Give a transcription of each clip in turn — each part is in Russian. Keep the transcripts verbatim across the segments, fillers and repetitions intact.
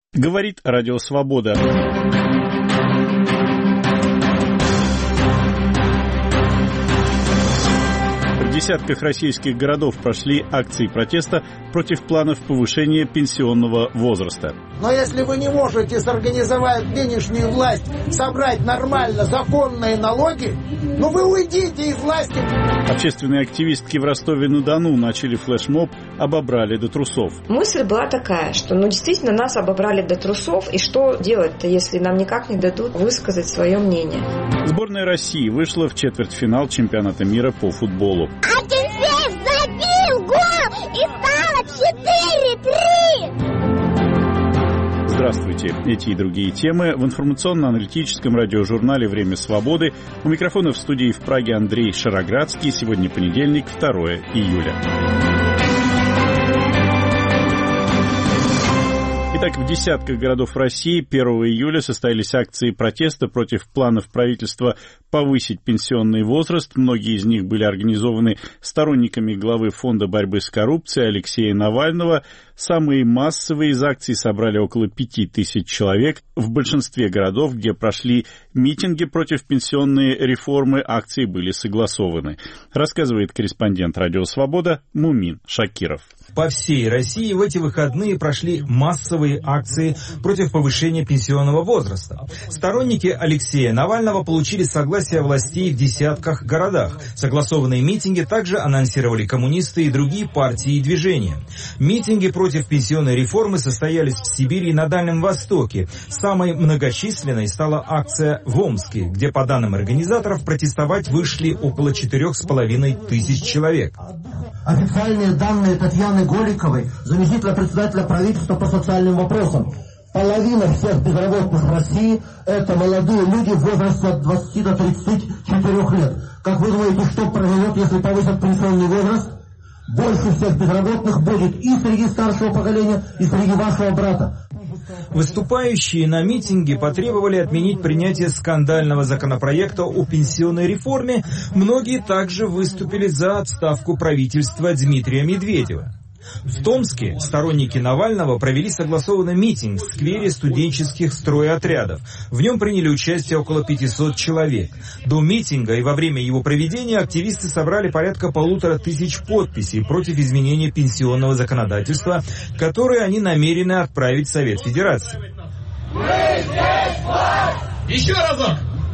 Говорит Радио Свобода. В десятках российских городов прошли акции протеста против планов повышения пенсионного возраста. Но если вы не можете сорганизовать нынешнюю власть, собрать нормально законные налоги, ну вы уйдите из власти. Общественные активистки в Ростове-на-Дону начали флешмоб «Обобрали до трусов». Мысль была такая, что ну действительно нас обобрали до трусов, и что делать-то, если нам никак не дадут высказать свое мнение? Сборная России вышла в четвертьфинал чемпионата мира по футболу. А теперь забил гол и стало четыре три! Здравствуйте. Эти и другие темы в информационно-аналитическом радиожурнале «Время свободы». У микрофона в студии в Праге Андрей Шароградский. Сегодня понедельник, второе июля. Итак, в десятках городов России первого июля состоялись акции протеста против планов правительства повысить пенсионный возраст. Многие из них были организованы сторонниками главы Фонда борьбы с коррупцией Алексея Навального. Самые массовые из акций собрали около пяти тысяч человек. В большинстве городов, где прошли митинги против пенсионной реформы, акции были согласованы. Рассказывает корреспондент Радио Свобода Мумин Шакиров. По всей России в эти выходные прошли массовые акции против повышения пенсионного возраста. Сторонники Алексея Навального получили согласие властей в десятках городах. Согласованные митинги также анонсировали коммунисты и другие партии и движения. Митинги против пенсионной реформы состоялись в Сибири и на Дальнем Востоке. Самой многочисленной стала акция в Омске, где, по данным организаторов, протестовать вышли около четырех с половиной тысяч человек. Официальные данные Татьяны Голиковой, заместителя председателя правительства по социальным вопросам. Половина всех безработных в России – это молодые люди в возрасте от двадцати до тридцати четырёх лет. Как вы думаете, что произойдет, если повысят пенсионный возраст? Больше всех безработных будет и среди старшего поколения, и среди вашего брата. Выступающие на митинге потребовали отменить принятие скандального законопроекта о пенсионной реформе. Многие также выступили за отставку правительства Дмитрия Медведева. В Томске сторонники Навального провели согласованный митинг в сквере студенческих стройотрядов. В нем приняли участие около пятисот человек. До митинга и во время его проведения активисты собрали порядка полутора тысяч подписей против изменения пенсионного законодательства, которые они намерены отправить в Совет Федерации. Мы здесь власть! Еще разок!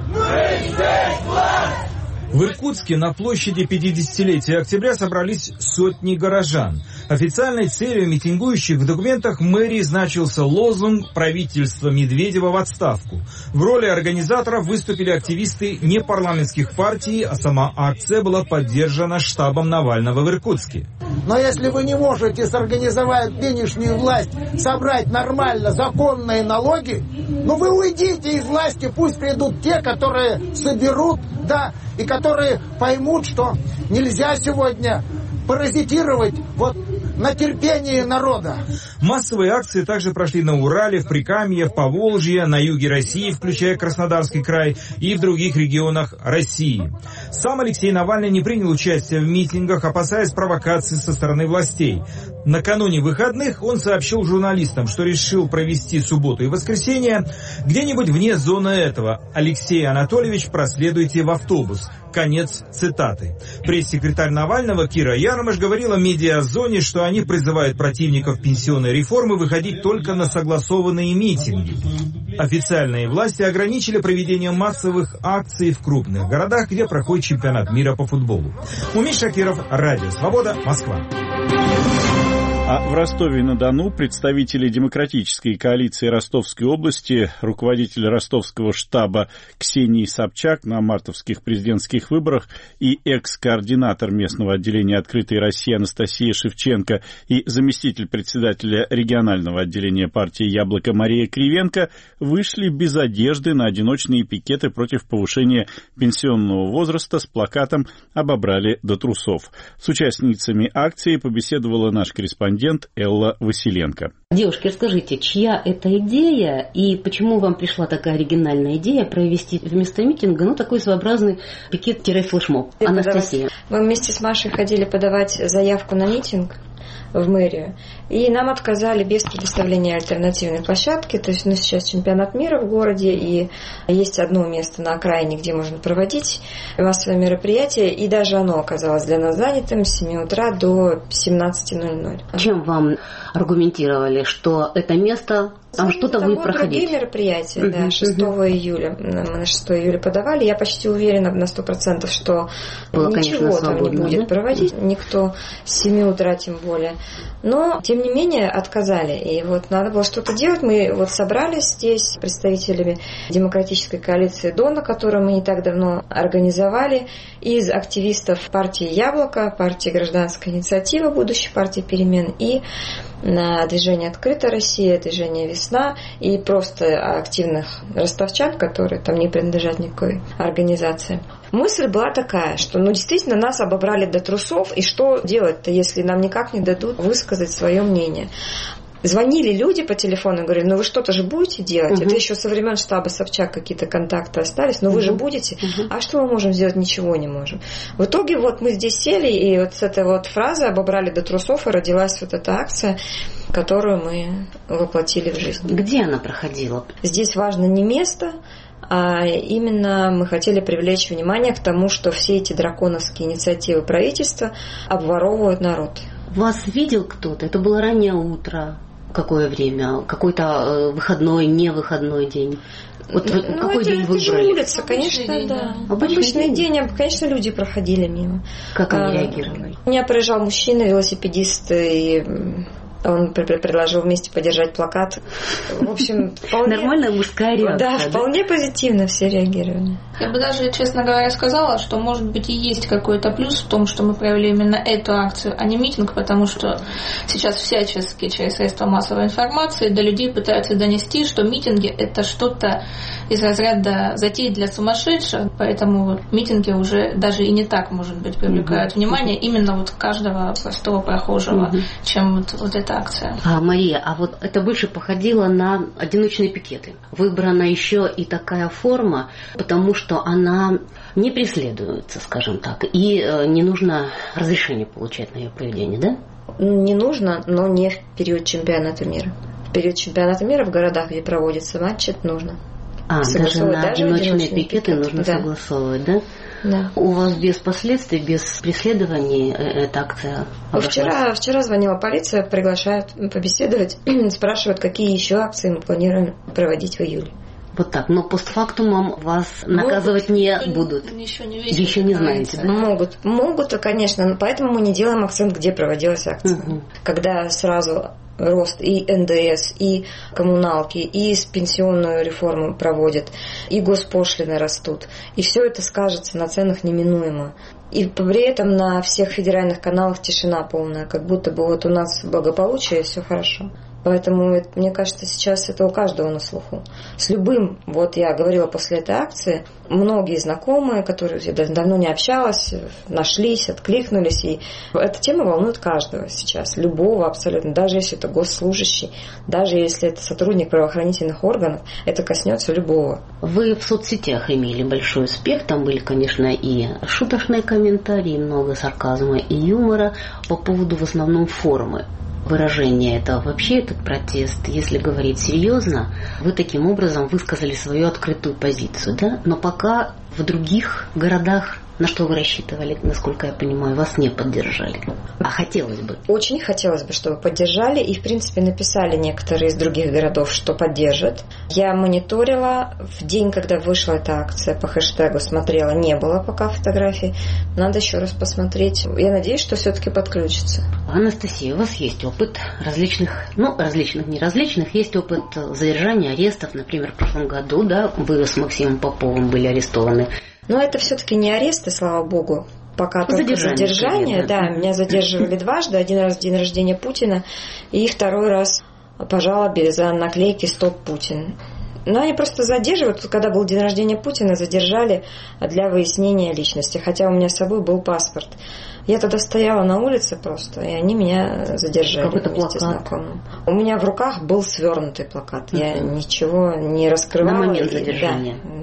Мы здесь власть! В Иркутске на площади пятидесятилетия октября собрались сотни горожан. Официальной целью митингующих в документах мэрии значился лозунг «Правительство Медведева в отставку». В роли организаторов выступили активисты непарламентских партий, а сама акция была поддержана штабом Навального в Иркутске. Но если вы не можете сорганизовать нынешнюю власть, собрать нормально законные налоги, ну вы уйдите из власти, пусть придут те, которые соберут, да, и которые поймут, что нельзя сегодня паразитировать вот на терпении народа. Массовые акции также прошли на Урале, в Прикамье, в Поволжье, на юге России, включая Краснодарский край, и в других регионах России. Сам Алексей Навальный не принял участие в митингах, опасаясь провокаций со стороны властей. Накануне выходных он сообщил журналистам, что решил провести субботу и воскресенье где-нибудь вне зоны этого. Алексей Анатольевич, проследуйте в автобус. Конец цитаты. Пресс-секретарь Навального Кира Ярмаш говорила медиазоне, что они призывают противников пенсионной реформы выходить только на согласованные митинги. Официальные власти ограничили проведение массовых акций в крупных городах, где проходит чемпионат мира по футболу. Мумин Шакиров, Радио Свобода, Москва. А в Ростове-на-Дону представители Демократической коалиции Ростовской области, руководитель ростовского штаба Ксении Собчак на мартовских президентских выборах и экс-координатор местного отделения «Открытой России» Анастасия Шевченко и заместитель председателя регионального отделения партии «Яблоко» Мария Кривенко вышли без одежды на одиночные пикеты против повышения пенсионного возраста с плакатом «Обобрали до трусов». С участницами акции побеседовала наш корреспондент Элла Василенко. Девушки, расскажите, чья это идея и почему вам пришла такая оригинальная идея провести вместо митинга, ну, такой своеобразный пикет-флешмоб? Анастасия. Мы вместе с Машей ходили подавать заявку на митинг в мэрию. И нам отказали без предоставления альтернативной площадки. То есть у нас сейчас чемпионат мира в городе, и есть одно место на окраине, где можно проводить массовые мероприятия, и даже оно оказалось для нас занятым с семи утра до семнадцати ноль-ноль. Чем вам аргументировали, что это место, там что-то будет проходить? Другие мероприятия, uh-huh, да, шестого июля. Мы на шестого июля подавали. Я почти уверена на сто процентов, что было, ничего конечно, там не будет да? проводить. Никто с семи утра тем более. Но, тем не менее, отказали. И вот надо было что-то делать. Мы вот собрались здесь с представителями демократической коалиции Дона, которую мы не так давно организовали, из активистов партии «Яблоко», партии «Гражданская инициатива», будущей партии «Перемен» и на движение «Открытая Россия», движение «Весна» и просто активных ростовчан, которые там не принадлежат никакой организации. Мысль была такая, что ну действительно нас обобрали до трусов, и что делать-то, если нам никак не дадут высказать свое мнение. Звонили люди по телефону и говорили, ну вы что-то же будете делать? Uh-huh. Это еще со времен штаба Собчак какие-то контакты остались, но uh-huh. вы же будете? Uh-huh. А что мы можем сделать? Ничего не можем. В итоге вот мы здесь сели, и вот с этой вот фразы «обобрали до трусов» и родилась вот эта акция, которую мы воплотили в жизнь. Где она проходила? Здесь важно не место, а именно мы хотели привлечь внимание к тому, что все эти драконовские инициативы правительства обворовывают народ. Вас видел кто-то? Это было раннее утро. Какое время? Какой-то выходной, не выходной день? Вот ну, какой это, день это выбрали? Же улица, конечно, Обычный да. День. Обычный, Обычный день. день, конечно, люди проходили мимо. Как они а, реагировали? У меня проезжал мужчина, велосипедист, и он предложил вместе подержать плакат. В общем, вполне... Нормальная мужская реакция. Да, да, вполне позитивно все реагировали. Я бы даже, честно говоря, сказала, что, может быть, и есть какой-то плюс в том, что мы провели именно эту акцию, а не митинг, потому что сейчас всячески через средства массовой информации до людей пытаются донести, что митинги – это что-то из разряда затей для сумасшедших, поэтому вот митинги уже даже и не так, может быть, привлекают угу. внимание именно вот каждого простого прохожего, угу. чем вот, вот эта акция. А, Мария, а вот это больше походило на одиночные пикеты. Выбрана еще и такая форма, потому что что она не преследуется, скажем так, и не нужно разрешение получать на ее проведение, да? Не нужно, но не в период чемпионата мира. В период чемпионата мира в городах, где проводятся матчи, это нужно. А, даже на даже одиночные, одиночные пикеты, пикеты нужно да. согласовывать, да? Да. У вас без последствий, без преследований эта акция обошлась? Вчера, вчера звонила полиция, приглашают побеседовать, спрашивают, какие еще акции мы планируем проводить в июле. Вот так. Но постфактумом вас наказывать могут, не будут. Еще не, еще не знаете. Да? Могут. Могут, конечно. Но поэтому мы не делаем акцент, где проводилась акция. Угу. Когда сразу рост и эн дэ эс, и коммуналки, и пенсионную реформу проводят, и госпошлины растут. И все это скажется на ценах неминуемо. И при этом на всех федеральных каналах тишина полная, как будто бы вот у нас благополучие и все хорошо. Поэтому, это, мне кажется, сейчас это у каждого на слуху. С любым, вот я говорила после этой акции, многие знакомые, которые я давно не общалась, нашлись, откликнулись. И эта тема волнует каждого сейчас, любого абсолютно. Даже если это госслужащий, даже если это сотрудник правоохранительных органов, это коснется любого. Вы в соцсетях имели большой успех. Там были, конечно, и шуточные комментарии, много сарказма и юмора по поводу в основном формы выражение этого, вообще этот протест, если говорить серьезно, вы таким образом высказали свою открытую позицию, да? Но пока в других городах, на что вы рассчитывали, насколько я понимаю, вас не поддержали. А хотелось бы. Очень хотелось бы, чтобы поддержали. И, в принципе, написали некоторые из других городов, что поддержат. Я мониторила. В день, когда вышла эта акция по хэштегу, смотрела, не было пока фотографий. Надо еще раз посмотреть. Я надеюсь, что все-таки подключится. Анастасия, у вас есть опыт различных, ну, различных, не различных, есть опыт задержания, арестов. Например, в прошлом году, да, вы с Максимом Поповым были арестованы. Но это все-таки не аресты, слава богу. Пока только задержание. задержание да. да, меня задерживали дважды. Один раз в день рождения Путина, и второй раз по жалобе за наклейки «Стоп, Путин». Но они просто задерживают. Когда был день рождения Путина, задержали для выяснения личности. Хотя у меня с собой был паспорт. Я тогда стояла на улице просто, и они меня задержали. Какой-то вместе плакат. с знакомым. У меня в руках был свернутый плакат. Uh-huh. Я ничего не раскрывала. На момент задержания. Да, да.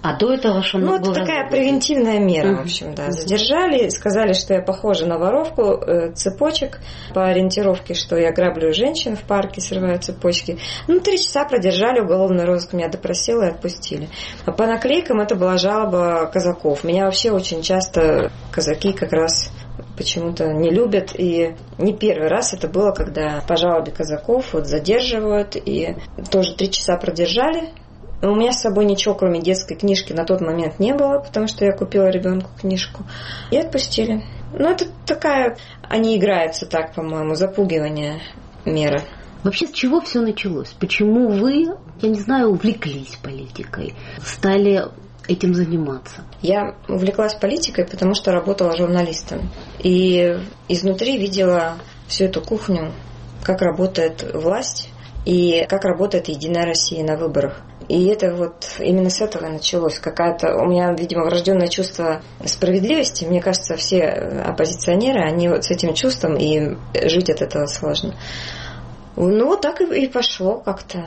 А до этого что? Ну, это такая превентивная мера, uh-huh. в общем, да. Задержали, сказали, что я похожа на воровку э, цепочек по ориентировке, что я граблю женщин в парке, срываю цепочки. Ну, три часа продержали, уголовный розыск меня допросил и отпустили. А по наклейкам это была жалоба казаков. Меня вообще очень часто казаки как раз почему-то не любят. И не первый раз это было, когда по жалобе казаков вот задерживают. И тоже три часа продержали. У меня с собой ничего, кроме детской книжки, на тот момент не было, потому что я купила ребенку книжку. И отпустили. Ну, это такая... Они играются так, по-моему, запугивание мера. Вообще, с чего все началось? Почему вы, я не знаю, увлеклись политикой, стали этим заниматься? Я увлеклась политикой, потому что работала журналистом. И изнутри видела всю эту кухню, как работает власть и как работает Единая Россия на выборах. И это вот именно с этого началось. Какая-то у меня, видимо, врожденное чувство справедливости. Мне кажется, все оппозиционеры, они вот с этим чувством, и жить от этого сложно. Ну, вот так и пошло как-то,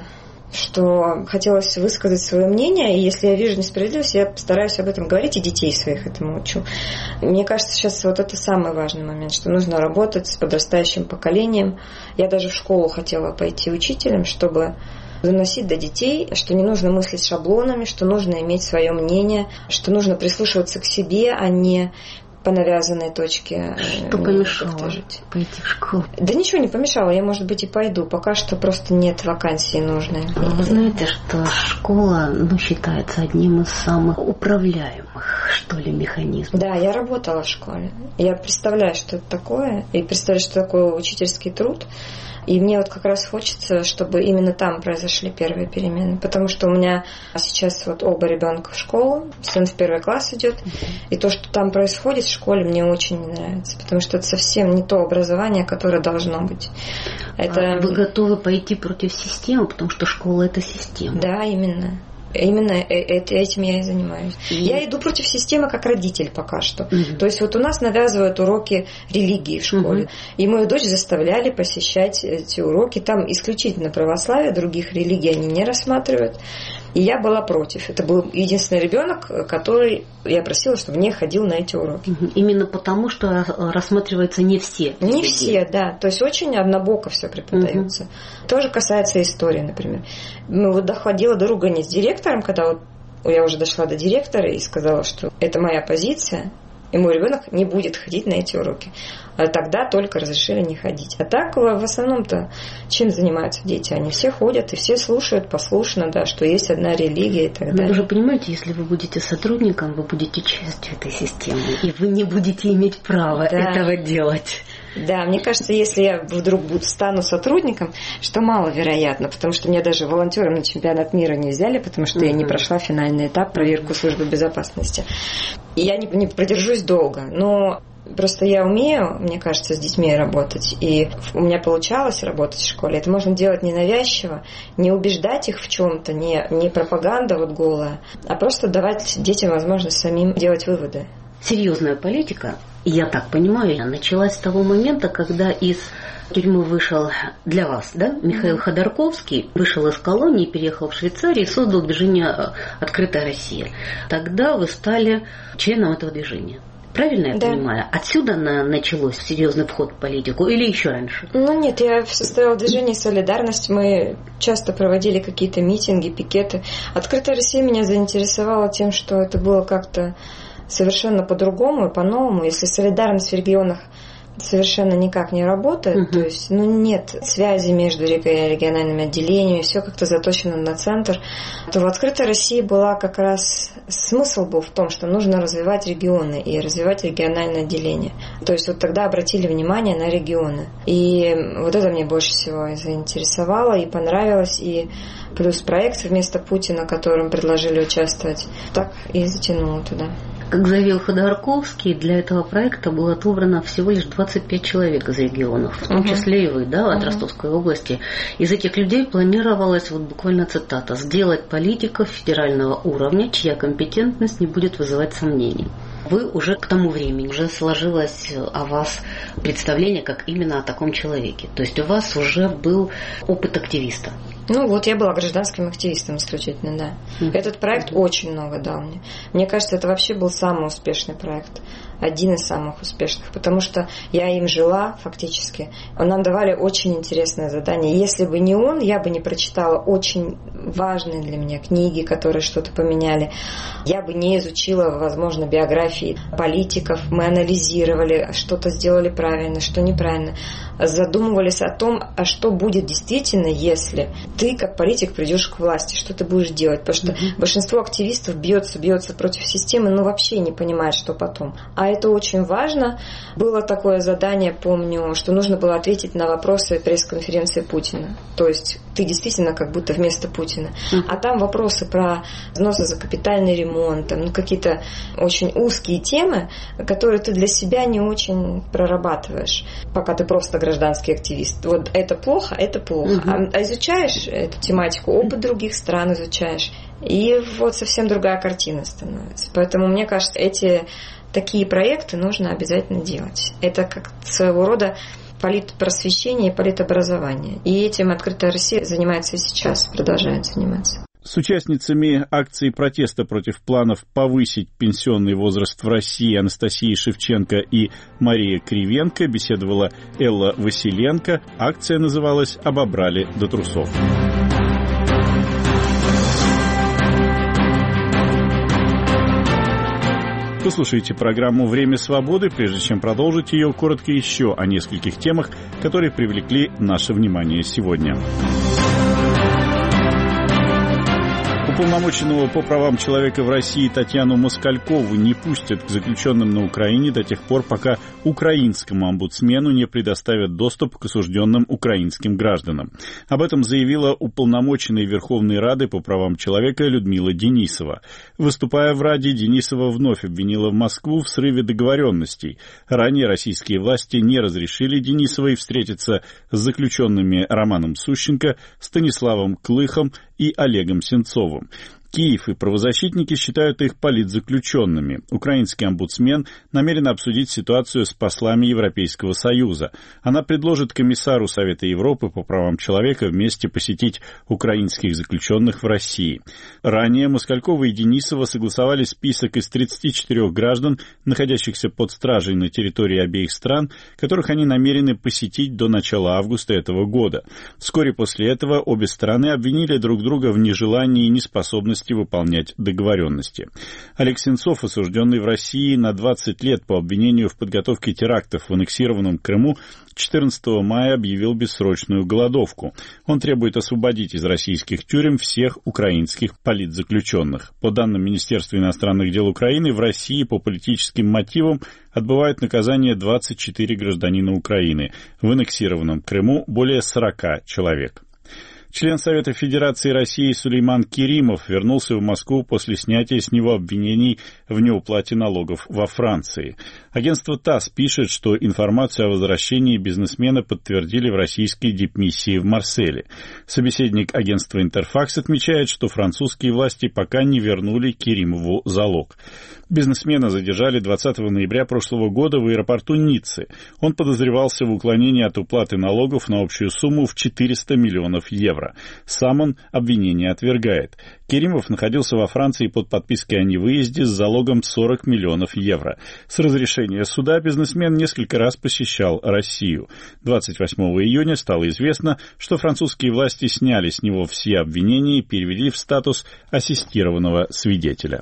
что хотелось высказать свое мнение, и если я вижу несправедливость, я постараюсь об этом говорить, и детей своих этому учу. Мне кажется, сейчас вот это самый важный момент, что нужно работать с подрастающим поколением. Я даже в школу хотела пойти учителем, чтобы доносить до детей, что не нужно мыслить шаблонами, что нужно иметь свое мнение, что нужно прислушиваться к себе, а не по навязанной точке. Что помешало жить? Пойти в школу? Да ничего не помешало, я, может быть, и пойду. Пока что просто нет вакансии нужной. Вы знаете, что школа, ну, считается одним из самых управляемых, что ли, механизмов. Да, я работала в школе. Я представляю, что это такое, и представляю, что такое учительский труд. И мне вот как раз хочется, чтобы именно там произошли первые перемены. Потому что у меня сейчас вот оба ребенка в школу, сын в первый класс идет. И то, что там происходит в школе, мне очень не нравится. Потому что это совсем не то образование, которое должно быть. Это... А вы готовы пойти против системы, потому что школа – это система. Да, именно. Именно этим я и занимаюсь. И... Я иду против системы как родитель пока что. Угу. То есть вот у нас навязывают уроки религии в школе. Угу. И мою дочь заставляли посещать эти уроки. Там исключительно православие, других религий они не рассматривают. И я была против. Это был единственный ребенок, который я просила, чтобы не ходил на эти уроки. Угу. Именно потому, что рассматриваются не все. Не все, да. То есть очень однобоко все преподается. Угу. Тоже касается истории, например. Ну, вот доходила до ругани с директором, когда вот я уже дошла до директора и сказала, что это моя позиция, и мой ребенок не будет ходить на эти уроки. А тогда только разрешили не ходить. А так, в основном-то, чем занимаются дети? Они все ходят и все слушают послушно, да, что есть одна религия и так далее. Вы же понимаете, если вы будете сотрудником, вы будете частью этой системы, и вы не будете иметь права да. этого делать. Да, мне кажется, если я вдруг буду, стану сотрудником, что маловероятно, потому что меня даже волонтером на чемпионат мира не взяли, потому что uh-huh. я не прошла финальный этап, проверку службы безопасности. И я не, не продержусь долго, но просто я умею, мне кажется, с детьми работать, и у меня получалось работать в школе. Это можно делать ненавязчиво, не убеждать их в чем-то, не, не пропаганда вот голая, а просто давать детям возможность самим делать выводы. Серьезная политика, я так понимаю, началась с того момента, когда из тюрьмы вышел для вас, да, Михаил mm-hmm. Ходорковский, вышел из колонии, переехал в Швейцарию и создал движение «Открытая Россия». Тогда вы стали членом этого движения. Правильно я да. понимаю? Отсюда на, началось серьезный вход в политику или еще раньше? Ну нет, я состояла в движении «Солидарность». Мы часто проводили какие-то митинги, пикеты. «Открытая Россия» меня заинтересовала тем, что это было как-то совершенно по-другому и по-новому. Если солидарность в регионах совершенно никак не работает, uh-huh. то есть ну, нет связи между региональными отделениями, все как-то заточено на центр, то в «Открытой России» была как раз смысл был в том, что нужно развивать регионы и развивать региональное отделение. То есть вот тогда обратили внимание на регионы. И вот это мне больше всего и заинтересовало, и понравилось, и плюс проект вместо Путина, которым предложили участвовать, так и затянуло туда. Как заявил Ходорковский, для этого проекта было отобрано всего лишь двадцать пять человек из регионов, в том uh-huh. числе и вы, да, от uh-huh. Ростовской области. Из этих людей планировалось, вот буквально цитата, «сделать политиков федерального уровня, чья компетентность не будет вызывать сомнений». Вы уже к тому времени, уже сложилось о вас представление как именно о таком человеке. То есть у вас уже был опыт активиста. Ну вот, я была гражданским активистом исключительно, да. Mm-hmm. Этот проект mm-hmm. очень много дал мне. Мне кажется, это вообще был самый успешный проект. Один из самых успешных, потому что я им жила фактически. Нам давали очень интересное задание. Если бы не он, я бы не прочитала очень важные для меня книги, которые что-то поменяли. Я бы не изучила, возможно, биографии политиков. Мы анализировали, что-то сделали правильно, что неправильно. Задумывались о том, а что будет действительно, если ты, как политик, придешь к власти, что ты будешь делать. Потому что mm-hmm. большинство активистов бьется, бьется против системы, но вообще не понимает, что потом. А это очень важно. Было такое задание, помню, что нужно было ответить на вопросы пресс-конференции Путина. То есть ты действительно как будто вместо Путина. Mm-hmm. А там вопросы про взносы за капитальный ремонт, ну, какие-то очень узкие темы, которые ты для себя не очень прорабатываешь, пока ты просто гражданский активист. Вот это плохо, это плохо. Mm-hmm. А изучаешь эту тематику, опыт других стран изучаешь, и вот совсем другая картина становится. Поэтому, мне кажется, эти такие проекты нужно обязательно делать. Это как своего рода политпросвещение и политобразование. И этим «Открытая Россия» занимается и сейчас, продолжает заниматься. С участницами акции протеста против планов повысить пенсионный возраст в России Анастасией Шевченко и Мария Кривенко беседовала Элла Василенко. Акция называлась «Обобрали до трусов». Вы слушаете программу «Время свободы». Прежде чем продолжить ее, коротко еще о нескольких темах, которые привлекли наше внимание сегодня. Уполномоченного по правам человека в России Татьяну Москалькову не пустят к заключенным на Украине до тех пор, пока украинскому омбудсмену не предоставят доступ к осужденным украинским гражданам. Об этом заявила уполномоченная Верховной Рады по правам человека Людмила Денисова. Выступая в Раде, Денисова вновь обвинила Москву в срыве договоренностей. Ранее российские власти не разрешили Денисовой встретиться с заключенными Романом Сущенко, Станиславом Клыхом и Олегом Сенцовым. Киев и правозащитники считают их политзаключенными. Украинский омбудсмен намерен обсудить ситуацию с послами Европейского Союза. Она предложит комиссару Совета Европы по правам человека вместе посетить украинских заключенных в России. Ранее Москалькова и Денисова согласовали список из тридцати четырёх граждан, находящихся под стражей на территории обеих стран, которых они намерены посетить до начала августа этого года. Вскоре после этого обе стороны обвинили друг друга в нежелании и неспособности выполнять договоренности. Олег Сенцов, осужденный в России на двадцать лет по обвинению в подготовке терактов в аннексированном Крыму, четырнадцатого мая объявил бессрочную голодовку. Он требует освободить из российских тюрем всех украинских политзаключенных. По данным Министерства иностранных дел Украины, в России по политическим мотивам отбывают наказание двадцать четыре гражданина Украины. В аннексированном Крыму более сорока человек. Член Совета Федерации России Сулейман Керимов вернулся в Москву после снятия с него обвинений в неуплате налогов во Франции. Агентство ТАСС пишет, что информацию о возвращении бизнесмена подтвердили в российской дипмиссии в Марселе. Собеседник агентства «Интерфакс» отмечает, что французские власти пока не вернули Керимову залог. Бизнесмена задержали двадцатого ноября прошлого года в аэропорту Ниццы. Он подозревался в уклонении от уплаты налогов на общую сумму в четыреста миллионов евро. Сам он обвинение отвергает. Керимов находился во Франции под подпиской о невыезде с залогом сорок миллионов евро. С разрешения суда бизнесмен несколько раз посещал Россию. двадцать восьмого июня стало известно, что французские власти сняли с него все обвинения и перевели в статус ассистированного свидетеля.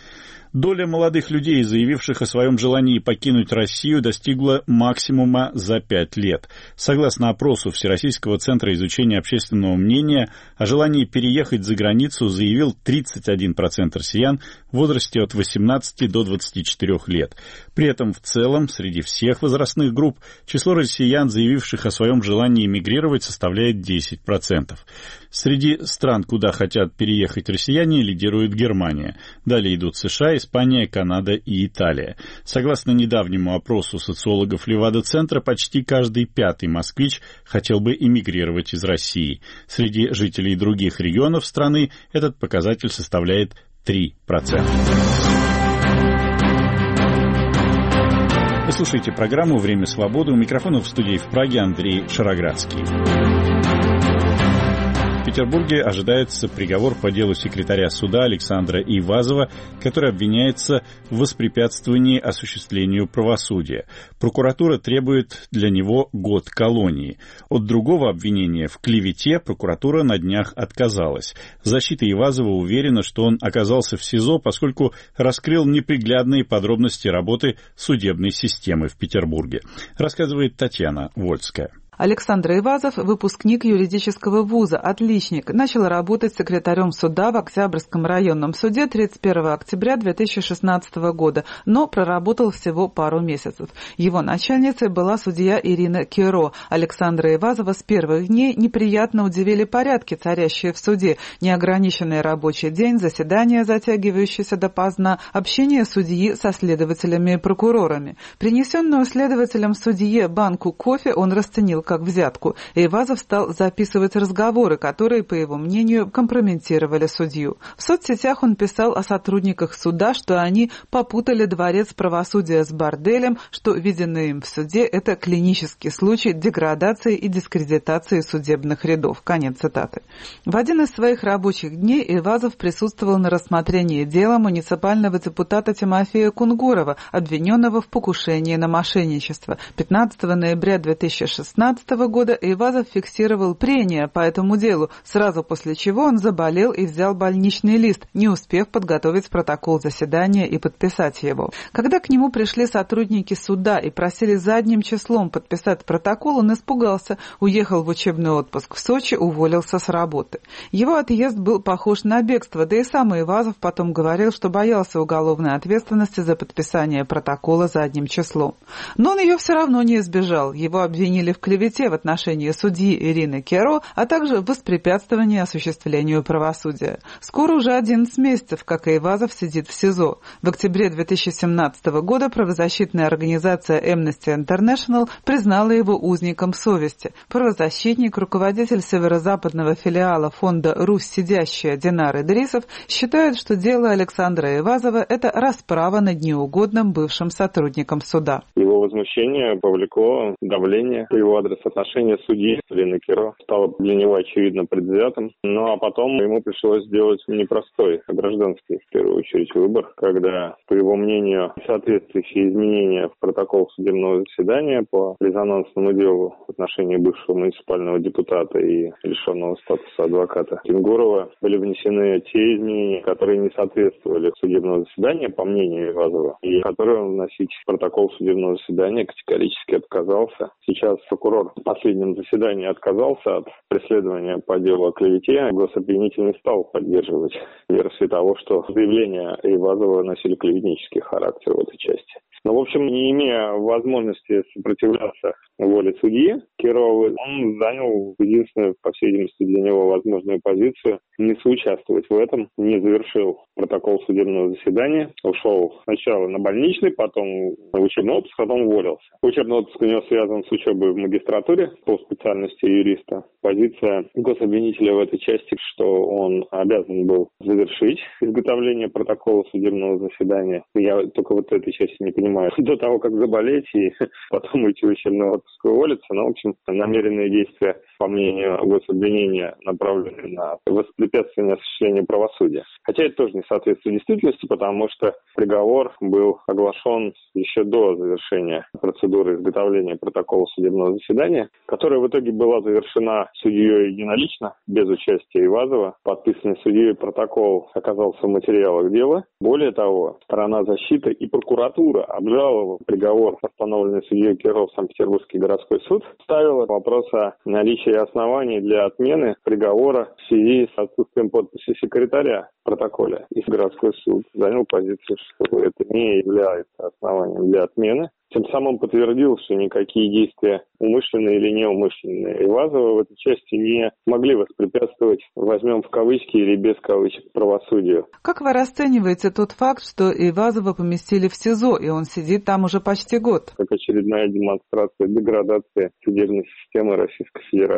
Доля молодых людей, заявивших о своем желании покинуть Россию, достигла максимума за пять лет. Согласно опросу Всероссийского центра изучения общественного мнения, о желании переехать за границу заявил тридцать один процент россиян в возрасте от восемнадцати до двадцати четырёх лет. При этом в целом, среди всех возрастных групп, число россиян, заявивших о своем желании эмигрировать, составляет десять процентов. Среди стран, куда хотят переехать россияне, лидирует Германия. Далее идут США, Испания, Канада и Италия. Согласно недавнему опросу социологов Левада-центра, почти каждый пятый москвич хотел бы эмигрировать из России. Среди жителей других регионов страны этот показатель составляет три процента. Вы слушаете программу «Время свободы». У микрофона в студии в Праге Андрей Шароградский. Петербурге ожидается приговор по делу секретаря суда Александра Ивазова, который обвиняется в воспрепятствовании осуществлению правосудия. Прокуратура требует для него год колонии. От другого обвинения в клевете прокуратура на днях отказалась. Защита Ивазова уверена, что он оказался в СИЗО, поскольку раскрыл неприглядные подробности работы судебной системы в Петербурге. Рассказывает Татьяна Вольская. Александр Ивазов, выпускник юридического вуза, отличник, начал работать секретарем суда в Октябрьском районном суде тридцать первого октября две тысячи шестнадцатого года, но проработал всего пару месяцев. Его начальницей была судья Ирина Керо. Александра Ивазова с первых дней неприятно удивили порядки, царящие в суде: неограниченный рабочий день, заседания, затягивающиеся допоздна, общение судьи со следователями и прокурорами. Принесенную следователем судье банку кофе он расценил как взятку. Ивазов стал записывать разговоры, которые, по его мнению, компрометировали судью. В соцсетях он писал о сотрудниках суда, что они попутали дворец правосудия с борделем, что виденное им в суде – это клинический случай деградации и дискредитации судебных рядов. Конец цитаты. В один из своих рабочих дней Ивазов присутствовал на рассмотрении дела муниципального депутата Тимофея Кунгурова, обвиненного в покушении на мошенничество. пятнадцатого ноября две тысячи шестнадцатого года Ивазов фиксировал прения по этому делу, сразу после чего он заболел и взял больничный лист, не успев подготовить протокол заседания и подписать его. Когда к нему пришли сотрудники суда и просили задним числом подписать протокол, он испугался, уехал в учебный отпуск в Сочи, уволился с работы. Его отъезд был похож на бегство, да и сам Ивазов потом говорил, что боялся уголовной ответственности за подписание протокола задним числом. Но он ее все равно не избежал. Его обвинили в клевете в отношении судьи Ирины Керо, а также в воспрепятствовании осуществлению правосудия. Скоро уже одиннадцать месяцев, как и Ивазов, сидит в СИЗО. В октябре две тысячи семнадцатого года правозащитная организация Amnesty International признала его узником совести. Правозащитник, руководитель северо-западного филиала фонда «Русь сидящая» Динар Идрисов считает, что дело Александра Ивазова – это расправа над неугодным бывшим сотрудником суда. Его возмущение повлекло давление по его адрес. Отношение судьи Ирины Керо стало для него очевидно предвзятым. Ну а потом ему пришлось сделать непростой, а гражданский, в первую очередь, выбор, когда, по его мнению, соответствующие изменения в протокол судебного заседания по резонансному делу в отношении бывшего муниципального депутата и лишенного статуса адвоката Кенгурова были внесены те изменения, которые не соответствовали судебному заседанию, по мнению Ивазова, и которые он вносить в протокол судебного заседания категорически отказался. Сейчас прокурор в последнем заседании отказался от преследования по делу о клевете. Гособвинитель не стал поддерживать версию того, что заявления Ивазова носили клеветнический характер в этой части. Но, в общем, не имея возможности сопротивляться воле судьи Керовой, он занял единственную, по всей видимости, для него возможную позицию не соучаствовать в этом, не завершил протокол судебного заседания, ушел сначала на больничный, потом на учебный отпуск, потом уволился. Учебный отпуск у него связан с учебой в магистратуре по специальности юриста. Позиция гособвинителя в этой части, что он обязан был завершить изготовление протокола судебного заседания. Я только вот этой части не понимаю. До того, как заболеть и потом уйти в учебный отпуск и уволиться, но, в общем, намеренные действия, по мнению гособвинения, направлены на воспрепятствование осуществлению правосудия. Хотя это тоже не соответствует действительности, потому что приговор был оглашен еще до завершения процедуры изготовления протокола судебного заседания, которая в итоге была завершена судьей единолично, без участия Ивазова. Подписанный судьей протокол оказался в материалах дела. Более того, сторона защиты и прокуратура, обжаловав приговор, постановленный судьей Керо в Санкт-Петербургский городской суд, ставила вопрос о наличии оснований для отмены приговора в связи с отсутствием подписи секретаря в протоколе. И городской суд занял позицию, что это не является основанием для отмены. Тем самым подтвердил, что никакие действия, умышленные или неумышленные, Ивазова в этой части не могли воспрепятствовать, возьмем в кавычки или без кавычек, правосудию. Как вы расцениваете тот факт, что Ивазова поместили в СИЗО, и он сидит там уже почти год? Как очередная демонстрация деградации судебной системы Российской Федерации.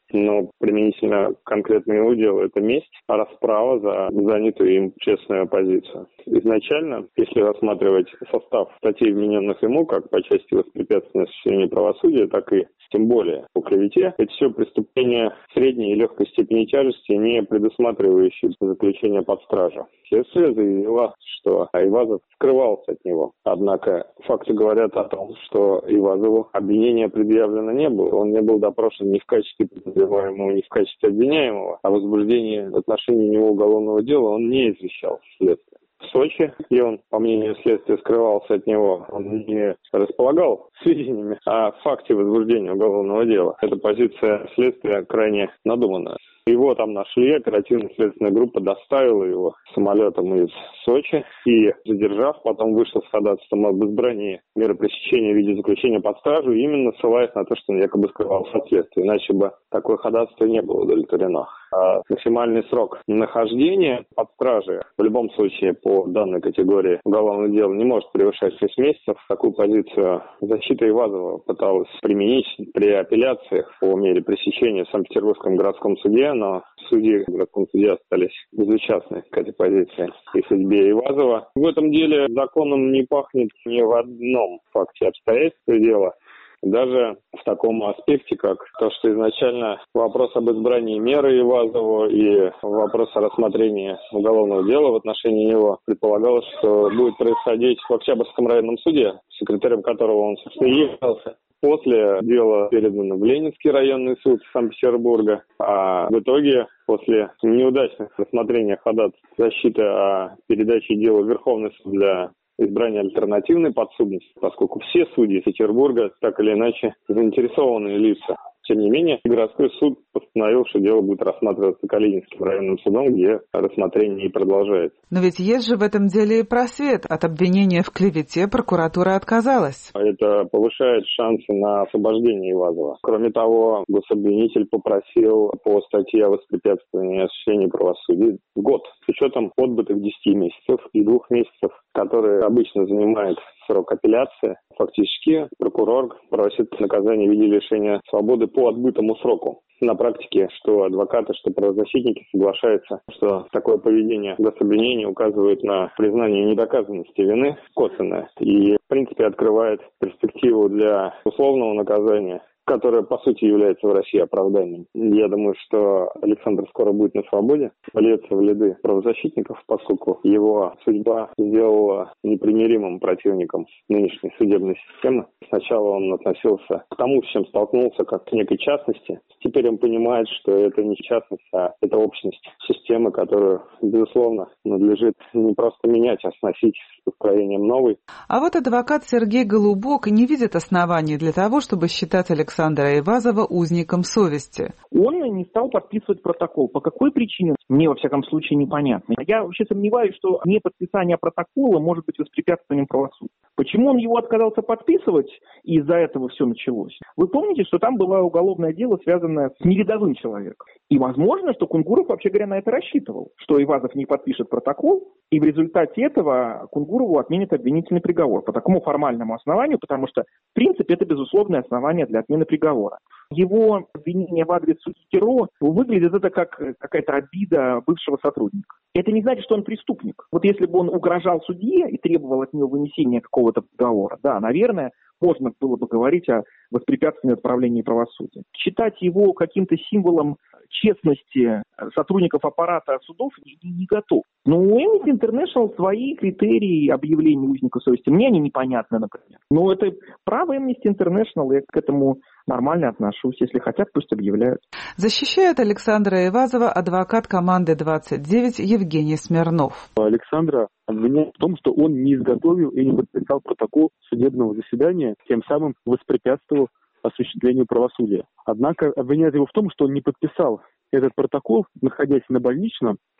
но применительно конкретно его делу это месть, а расправа за занятую им честную оппозицию. Изначально, если рассматривать состав статей, вмененных ему, как по части воспрепятствования осуществления правосудия, так и тем более по клевете, это все преступления средней и легкой степени тяжести, не предусматривающие заключение под стражу. Следствие заявило, что Айвазов скрывался от него. Однако факты говорят о том, что Айвазову обвинения предъявлено не было. Он не был допрошен ни в качестве подозреваемого, ни в качестве обвиняемого. О возбуждении в отношении него уголовного дела он не извещал следствие. В Сочи, где он, по мнению следствия, скрывался от него, он не располагал сведениями о факте возбуждения уголовного дела. Эта позиция следствия крайне надуманная. Его там нашли, оперативно-следственная группа доставила его самолетом из Сочи и, задержав, потом вышла с ходатайством об избрании меры пресечения в виде заключения под стражу, именно ссылаясь на то, что он якобы скрывался от следствия, иначе бы такое ходатайство не было удовлетворено. А максимальный срок нахождения под стражей в любом случае по данной категории уголовного дела не может превышать шесть месяцев. Такую позицию защита Айвазова пыталась применить при апелляциях по мере пресечения в Санкт-Петербургском городском суде, но судьи в городском суде остались безучастны к этой позиции и судьбе Айвазова. В этом деле законом не пахнет ни в одном факте обстоятельства дела. Даже в таком аспекте, как то, что изначально вопрос об избрании меры Айвазову и вопрос о рассмотрении уголовного дела в отношении него предполагалось, что будет происходить в Октябрьском районном суде, секретарем которого он, собственно, и являлся. После дела передано в Ленинский районный суд Санкт-Петербурга, а в итоге после неудачных рассмотрения ходатайств защиты о передаче дела в Верховный суд для избрания альтернативной подсудности, поскольку все судьи Петербурга так или иначе заинтересованные лица. Тем не менее, городской суд постановил, что дело будет рассматриваться Калининским районным судом, где рассмотрение и продолжается. Но ведь есть же в этом деле и просвет. От обвинения в клевете прокуратура отказалась. Это повышает шансы на освобождение Айвазова. Кроме того, гособвинитель попросил по статье о воспрепятствовании осуществлению правосудия год с учетом отбытых десяти месяцев и двух месяцев, которые обычно занимает срок апелляции. Фактически прокурор просит наказание в виде лишения свободы по отбытому сроку. На практике, что адвокаты, что правозащитники соглашаются, что такое поведение гособвинения указывает на признание недоказанности вины косвенное и, в принципе, открывает перспективу для условного наказания, которое, по сути, является в России оправданием. Я думаю, что Александр скоро будет на свободе, вольется в ряды правозащитников, поскольку его судьба сделала непримиримым противником нынешней судебной системы. Сначала он относился к тому, с чем столкнулся, как к некой частности. Теперь он понимает, что это не частность, а это общность системы, которую, безусловно, надлежит не просто менять, а сносить с построением новой. А вот адвокат Сергей Голубок не видит оснований для того, чтобы считать Александра Айвазова узником совести. Он не стал подписывать протокол. По какой причине? Мне, во всяком случае, непонятно. Я вообще сомневаюсь, что неподписание протокола может быть воспрепятствованием правосудия. Почему он его отказался подписывать, и из-за этого все началось? Вы помните, что там было уголовное дело, связанное с нерядовым человеком. И возможно, что Кунгуров, вообще говоря, на это рассчитывал, что Айвазов не подпишет протокол, и в результате этого Кунгурову отменят обвинительный приговор по такому формальному основанию, потому что, в принципе, это безусловное основание для отмены приговора. Его обвинение в адрес судьи Киро выглядит это как какая-то обида бывшего сотрудника. Это не значит, что он преступник. Вот если бы он угрожал судье и требовал от него вынесения какого-то приговора, да, наверное, можно было бы говорить о воспрепятствовании отправления правосудия. Считать его каким-то символом честности сотрудников аппарата судов не, не готов. Но у Amnesty International свои критерии объявления узника совести. Мне они непонятны, например. Но это право Amnesty International, я к этому нормально отношусь. Если хотят, пусть объявляют. Защищает Александра Айвазова адвокат команды двадцать девять Евгений Смирнов. Александра обвиняют в том, что он не изготовил и не подписал протокол судебного заседания, тем самым воспрепятствовал осуществлению правосудия. Однако обвиняют его в том, что он не подписал этот протокол, находясь на больничном,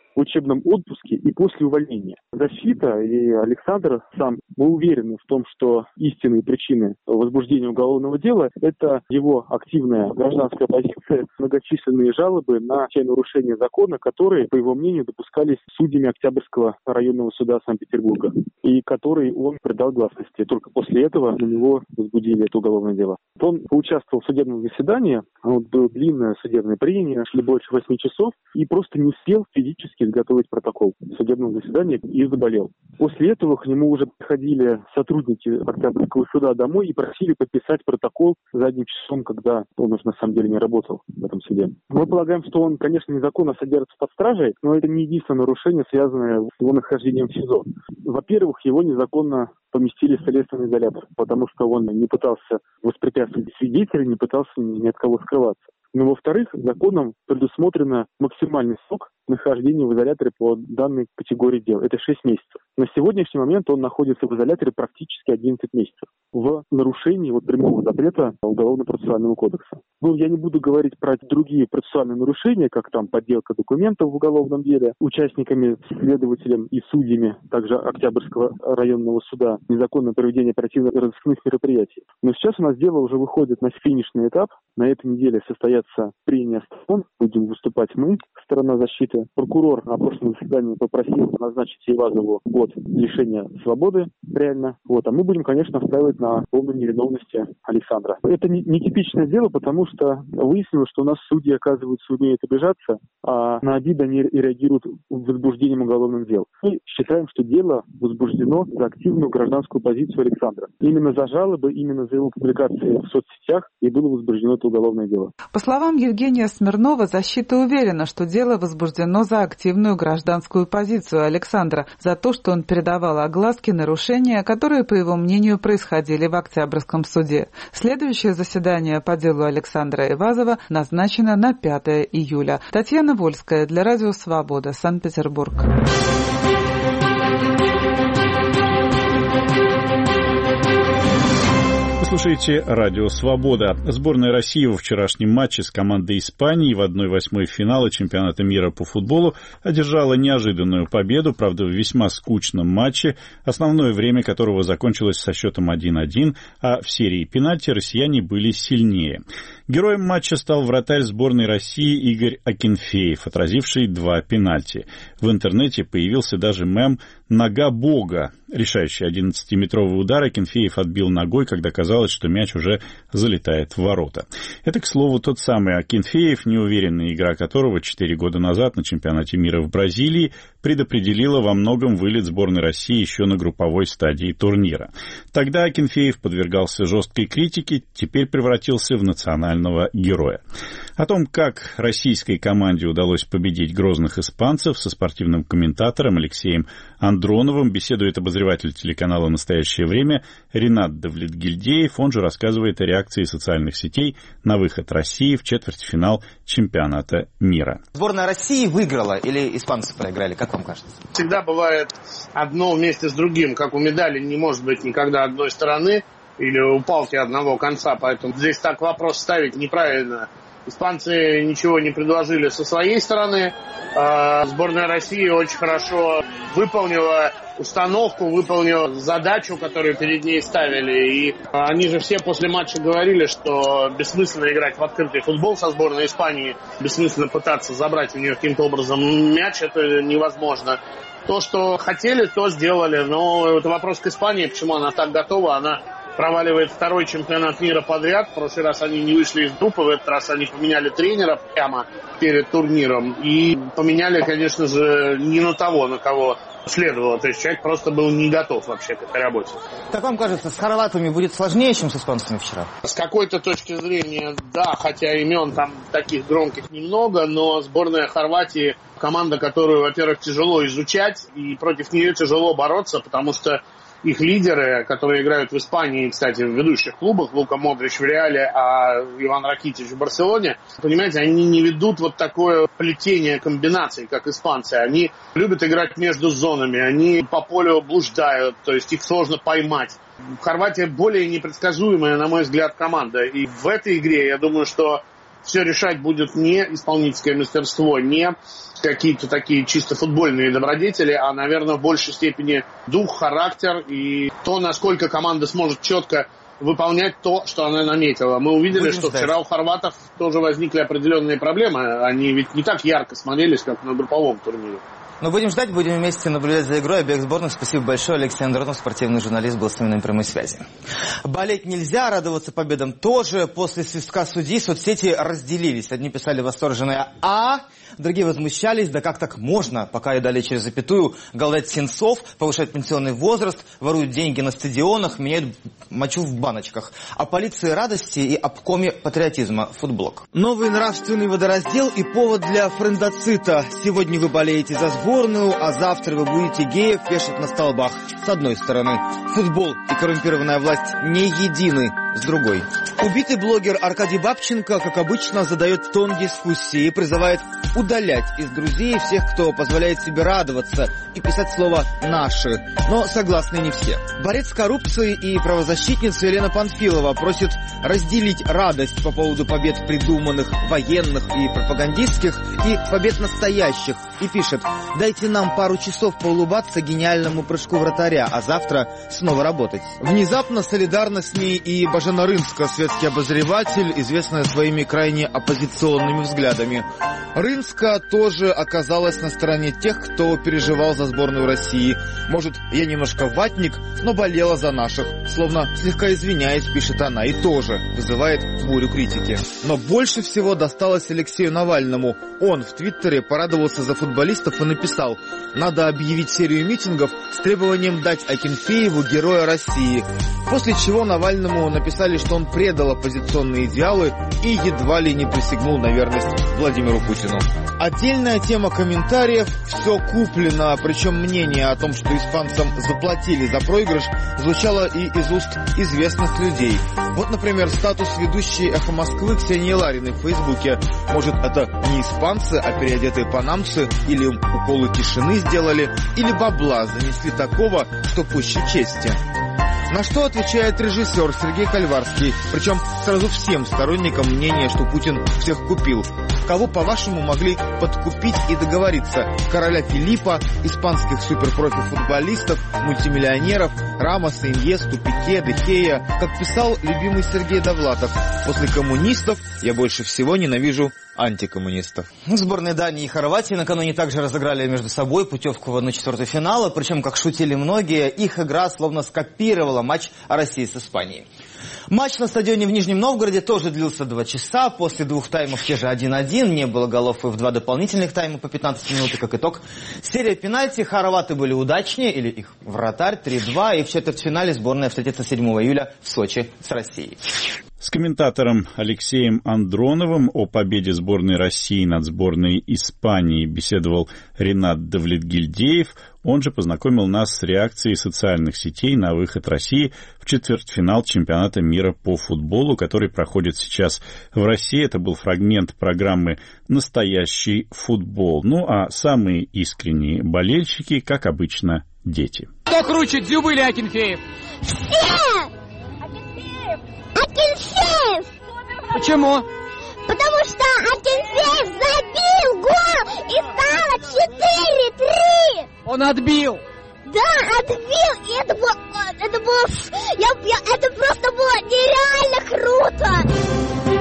в учебном отпуске и после увольнения. Защита и Александр сам, мы уверены в том, что истинные причины возбуждения уголовного дела – это его активная гражданская позиция, многочисленные жалобы на те нарушения закона, которые, по его мнению, допускались судьями Октябрьского районного суда Санкт-Петербурга, и которые он придал гласности. Только после этого на него возбудили это уголовное дело. Он поучаствовал в судебном заседании, оно было длинное судебное прение, шли больше восьми часов, и просто не успел физически изготовить протокол судебного заседания и заболел. После этого к нему уже приходили сотрудники Октябрьского суда домой и просили подписать протокол задним числом, когда он уже на самом деле не работал в этом суде. Мы полагаем, что он, конечно, незаконно содержится под стражей, но это не единственное нарушение, связанное с его нахождением в СИЗО. Во-первых, его незаконно поместили в следственный изолятор, потому что он не пытался воспрепятствовать свидетелю, не пытался ни от кого скрываться. Но, во-вторых, законом предусмотрено максимальный срок нахождения в изоляторе по данной категории дел. Это шесть месяцев. На сегодняшний момент он находится в изоляторе практически одиннадцать месяцев в нарушении вот прямого запрета Уголовно-процессуального кодекса. Ну, я не буду говорить про другие процессуальные нарушения, как там подделка документов в уголовном деле участниками, следователем и судьями, также Октябрьского районного суда, незаконное проведение оперативно-розыскных мероприятий. Но сейчас у нас дело уже выходит на финишный этап. На этой неделе состоятся прения сторон. Будем выступать мы, сторона защиты. Прокурор на прошлом заседании попросил назначить Айвазову год лишения свободы реально. Вот. А мы будем, конечно, встаивать на полной невиновности Александра. Это не, не типичное дело, потому что выяснилось, что у нас судьи, оказывается, умеют обижаться, а на обиды они реагируют возбуждением уголовных дел. Мы считаем, что дело возбуждено за активную гражданскую позицию Александра. Именно за жалобы, именно за его публикации в соцсетях и было возбуждено это уголовное дело. По словам Евгения Смирнова, защита уверена, что дело возбуждено за активную гражданскую позицию Александра, за то, что он передавал огласке нарушения, которые, по его мнению, происходили в Октябрьском суде. Следующее заседание по делу Александра Айвазова назначено на пятое июля. Татьяна Вольская для Радио Свобода, Санкт-Петербург. Слушайте Радио Свобода. Сборная России во вчерашнем матче с командой Испании в одной восьмой финала чемпионата мира по футболу одержала неожиданную победу, правда, в весьма скучном матче, основное время которого закончилось со счетом один-один, а в серии пенальти россияне были сильнее. Героем матча стал вратарь сборной России Игорь Акинфеев, отразивший два пенальти. В интернете появился даже мем «Нога Бога». Решающий одиннадцатиметровый удар Акинфеев отбил ногой, когда казалось, что мяч уже залетает в ворота. Это, к слову, тот самый Акинфеев, неуверенная игра которого четыре года назад на чемпионате мира в Бразилии предопределила во многом вылет сборной России еще на групповой стадии турнира. Тогда Акинфеев подвергался жесткой критике, теперь превратился в национального героя. О том, как российской команде удалось победить грозных испанцев, со спортивным комментатором Алексеем Андроновым беседует обозреватель телеканала «Настоящее время» Ринат Давлетгильдеев. Он же рассказывает о реакции социальных сетей на выход России в четвертьфинал чемпионата мира. Сборная России выиграла или испанцы проиграли, как вам кажется? Всегда бывает одно вместе с другим. Как у медали не может быть никогда одной стороны или у палки одного конца. Поэтому здесь так вопрос ставить неправильно. Испанцы ничего не предложили со своей стороны. Сборная России очень хорошо выполнила установку, выполнила задачу, которую перед ней ставили. И они же все после матча говорили, что бессмысленно играть в открытый футбол со сборной Испании, бессмысленно пытаться забрать у нее каким-то образом мяч, это невозможно. То, что хотели, то сделали. Но это вопрос к Испании, почему она так готова. Она проваливает второй чемпионат мира подряд. В прошлый раз они не вышли из группы, в этот раз они поменяли тренера прямо перед турниром. И поменяли, конечно же, не на того, на кого следовало. То есть человек просто был не готов вообще к этой работе. Как вам кажется, с хорватами будет сложнее, чем с испанцами вчера? С какой-то точки зрения, да, хотя имен там таких громких немного, но сборная Хорватии команда, которую, во-первых, тяжело изучать, и против нее тяжело бороться, потому что их лидеры, которые играют в Испании, кстати, в ведущих клубах, Лука Модрич в Реале, а Иван Ракитич в Барселоне, понимаете, они не ведут вот такое плетение комбинаций, как испанцы. Они любят играть между зонами, они по полю блуждают, то есть их сложно поймать. Хорватия более непредсказуемая, на мой взгляд, команда. И в этой игре, я думаю, что все решать будет не исполнительское мастерство, не какие-то такие чисто футбольные добродетели, а, наверное, в большей степени дух, характер и то, насколько команда сможет четко выполнять то, что она наметила. Мы увидели, Будем что ждать. Вчера у хорватов тоже возникли определенные проблемы. Они ведь не так ярко смотрелись, как на групповом турнире. Но будем ждать, будем вместе наблюдать за игрой обеих сборных. Спасибо большое. Алексей Андронов, спортивный журналист, был с нами на прямой связи. Болеть нельзя, радоваться победам тоже. После свистка судьи соцсети разделились. Одни писали восторженное «А», другие возмущались. Да как так можно, пока и далее через запятую, голодать сенцов, повышать пенсионный возраст, воруют деньги на стадионах, меняют мочу в баночках. О полиции радости и обкоме патриотизма. Футблог. Новый нравственный водораздел и повод для френдоцита. Сегодня вы болеете за сборную, а завтра вы будете геев вешать на столбах. С одной стороны, футбол и коррумпированная власть не едины. С другой. Убитый блогер Аркадий Бабченко, как обычно, задает тон дискуссии и призывает удалять из друзей всех, кто позволяет себе радоваться и писать слово «наши». Но согласны не все. Борец с коррупцией и правозащитница Елена Панфилова просит разделить радость по поводу побед придуманных, военных и пропагандистских, и побед настоящих. И пишет: «Дайте нам пару часов поулыбаться гениальному прыжку вратаря, а завтра снова работать». Внезапно солидарно с ней и Бажена Рынска, светский обозреватель, известная своими крайне оппозиционными взглядами. Рынска тоже оказалась на стороне тех, кто переживал за сборную России. Может, я немножко ватник, но болела за наших. Словно слегка извиняясь, пишет она, и тоже вызывает бурю критики. Но больше всего досталось Алексею Навальному. Он в Твиттере порадовался за футболистов и написал: «Надо объявить серию митингов с требованием дать Акинфееву Героя России». После чего Навальному написали, что он предал оппозиционные идеалы и едва ли не присягнул на верность Владимиру Путину. Отдельная тема комментариев: все куплено, причем мнение о том, что испанцам заплатили за проигрыш, звучало и из уст известных людей. Вот, например, статус ведущей «Эхо Москвы» Ксении Лариной в Фейсбуке. Может, это не испанцы, а переодетые панамцы, или уколы тишины сделали, или бабла занесли такого, что пуще чести. На что отвечает режиссер Сергей Кальварский, причем сразу всем сторонникам мнения, что Путин всех купил. Кого, по-вашему, могли подкупить и договориться? Короля Филиппа, испанских суперпрофи-футболистов, мультимиллионеров, Рамоса, Иньесту, Пике, Де Хея. Как писал любимый Сергей Довлатов: «После коммунистов я больше всего ненавижу антикоммунистов». Сборные Дании и Хорватии накануне также разыграли между собой путевку в одну четвертую финала, причем, как шутили многие, их игра словно скопировала матч России с Испанией. Матч на стадионе в Нижнем Новгороде тоже длился два часа. После двух таймов те же один-один. Не было голов и в два дополнительных тайма по пятнадцать минут. И как итог, серия пенальти. Хорваты были удачнее, или их вратарь, три-два. И в четвертьфинале сборная встретится седьмого июля в Сочи с Россией. С комментатором Алексеем Андроновым о победе сборной России над сборной Испании беседовал Ренат Давлетгильдеев. Он же познакомил нас с реакцией социальных сетей на выход России в четвертьфинал чемпионата мира по футболу, который проходит сейчас в России. Это был фрагмент программы «Настоящий футбол». Ну а самые искренние болельщики, как обычно, дети. Кто круче, Дзюба или Акинфеев? Все! Акинфеев! Почему? Потому что Акинфеев забил гол и стало четыре-три! Он отбил! Да, отбил! И это было... Это было... Я, я, это просто было нереально круто!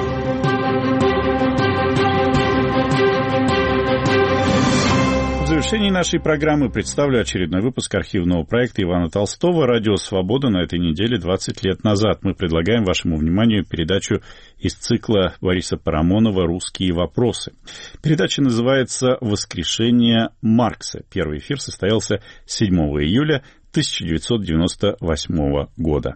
В завершении нашей программы представлю очередной выпуск архивного проекта Ивана Толстого «Радио Свобода» на этой неделе двадцать лет назад. Мы предлагаем вашему вниманию передачу из цикла Бориса Парамонова «Русские вопросы». Передача называется «Воскрешение Маркса». Первый эфир состоялся седьмого июля тысяча девятьсот девяносто восьмого года.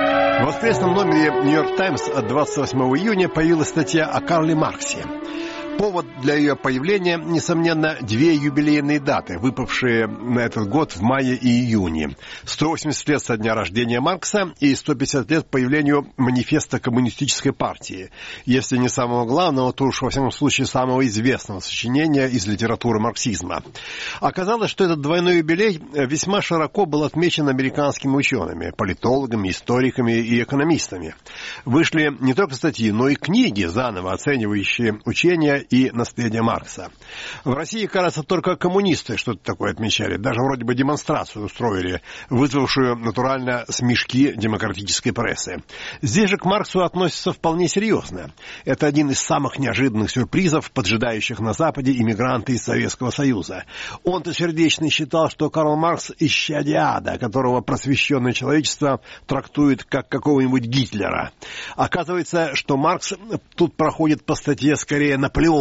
В воскресном номере «Нью-Йорк Таймс» от двадцать восьмого июня появилась статья о Карле Марксе. Повод для ее появления, несомненно, две юбилейные даты, выпавшие на этот год в мае и июне. сто восемьдесят лет со дня рождения Маркса и сто пятьдесят лет появлению манифеста Коммунистической партии. Если не самого главного, то уж во всяком случае самого известного сочинения из литературы марксизма. Оказалось, что этот двойной юбилей весьма широко был отмечен американскими учеными, политологами, историками и экономистами. Вышли не только статьи, но и книги, заново оценивающие учения и наследие Маркса. В России, кажется, только коммунисты что-то такое отмечали. Даже вроде бы демонстрацию устроили, вызвавшую натурально смешки демократической прессы. Здесь же к Марксу относятся вполне серьезно. Это один из самых неожиданных сюрпризов, поджидающих на Западе иммигранты из Советского Союза. Он-то сердечно считал, что Карл Маркс – исчадие ада, которого просвещенное человечество трактует как какого-нибудь Гитлера. Оказывается, что Маркс тут проходит по статье скорее Наполеона.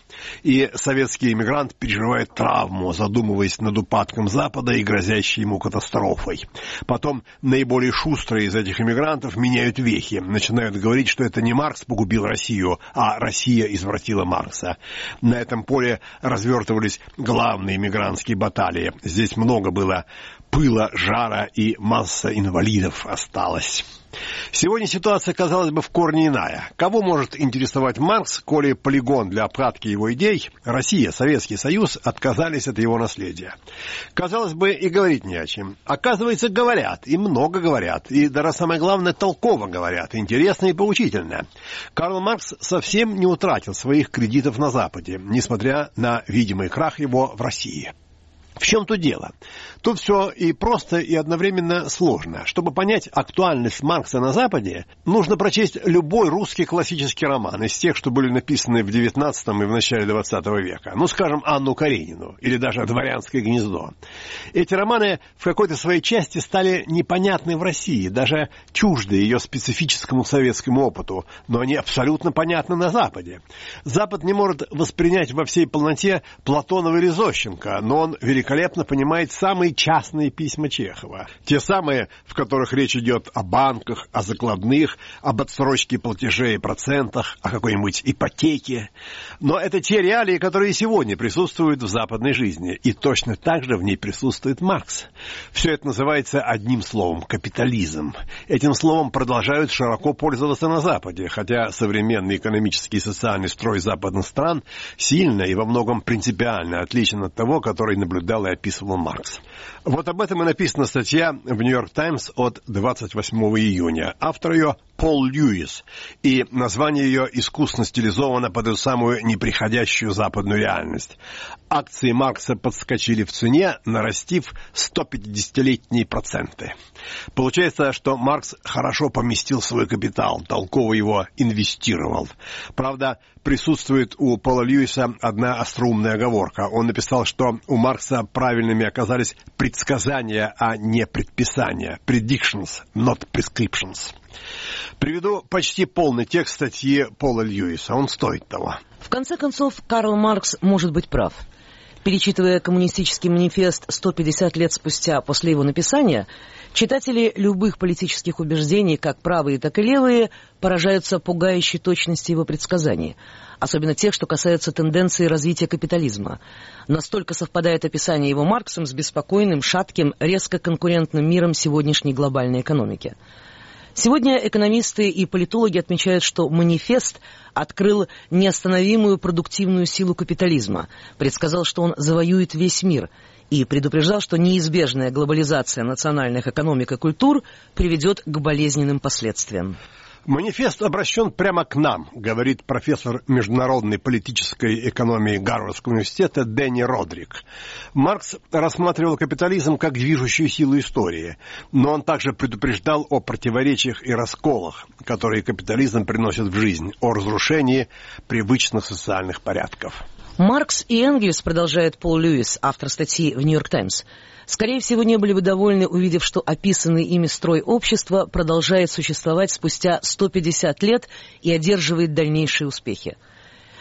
И советский иммигрант переживает травму, задумываясь над упадком Запада и грозящей ему катастрофой. Потом наиболее шустрые из этих иммигрантов меняют вехи, начинают говорить, что это не Маркс погубил Россию, а Россия извратила Маркса. На этом поле развертывались главные иммигрантские баталии. Здесь много было пыла, жара и масса инвалидов осталось. Сегодня ситуация, казалось бы, в корне иная. Кого может интересовать Маркс, коли полигон для обкатки его идей, Россия, Советский Союз отказались от его наследия? Казалось бы, и говорить не о чем. Оказывается, говорят, и много говорят, и даже самое главное, толково говорят, интересно и поучительно. Карл Маркс совсем не утратил своих кредитов на Западе, несмотря на видимый крах его в России. В чем тут дело? Тут все и просто, и одновременно сложно. Чтобы понять актуальность Маркса на Западе, нужно прочесть любой русский классический роман из тех, что были написаны в девятнадцатом и в начале двадцатого века. Ну, скажем, Анну Каренину или даже «Дворянское гнездо». Эти романы в какой-то своей части стали непонятны в России, даже чужды ее специфическому советскому опыту, но они абсолютно понятны на Западе. Запад не может воспринять во всей полноте Платонова или Зощенко, но он великолепно великолепно понимает самые частные письма Чехова. Те самые, в которых речь идет о банках, о закладных, об отсрочке платежей и процентах, о какой-нибудь ипотеке. Но это те реалии, которые сегодня присутствуют в западной жизни. И точно так же в ней присутствует Маркс. Все это называется одним словом – капитализм. Этим словом продолжают широко пользоваться на Западе, хотя современный экономический и социальный строй западных стран сильно и во многом принципиально отличен от того, который наблюдал и описывал Маркс. Вот об этом и написана статья в «Нью-Йорк Таймс» от двадцать восьмого июня. Автор ее Пол Льюис, и название ее искусно стилизовано под эту самую неприходящую западную реальность. Акции Маркса подскочили в цене, нарастив сто пятидесятилетние проценты. Получается, что Маркс хорошо поместил свой капитал, толково его инвестировал. Правда, присутствует у Пола Льюиса одна остроумная оговорка. Он написал, что у Маркса правильными оказались предсказания, а не предписания. Predictions, not prescriptions. Приведу почти полный текст статьи Пола Льюиса. Он стоит того. В конце концов, Карл Маркс может быть прав. Перечитывая коммунистический манифест сто пятьдесят лет спустя после его написания, читатели любых политических убеждений, как правые, так и левые, поражаются пугающей точности его предсказаний, особенно тех, что касаются тенденции развития капитализма. Настолько совпадает описание его Марксом с беспокойным, шатким, резко конкурентным миром сегодняшней глобальной экономики. Сегодня экономисты и политологи отмечают, что манифест открыл неостановимую продуктивную силу капитализма, предсказал, что он завоюет весь мир, и предупреждал, что неизбежная глобализация национальных экономик и культур приведет к болезненным последствиям. Манифест обращен прямо к нам, говорит профессор международной политической экономии Гарвардского университета Дэнни Родрик. Маркс рассматривал капитализм как движущую силу истории, но он также предупреждал о противоречиях и расколах, которые капитализм приносит в жизнь, о разрушении привычных социальных порядков. Маркс и Энгельс, продолжает Пол Льюис, автор статьи в «Нью-Йорк Таймс», скорее всего, не были бы довольны, увидев, что описанный ими строй общества продолжает существовать спустя сто пятьдесят лет и одерживает дальнейшие успехи.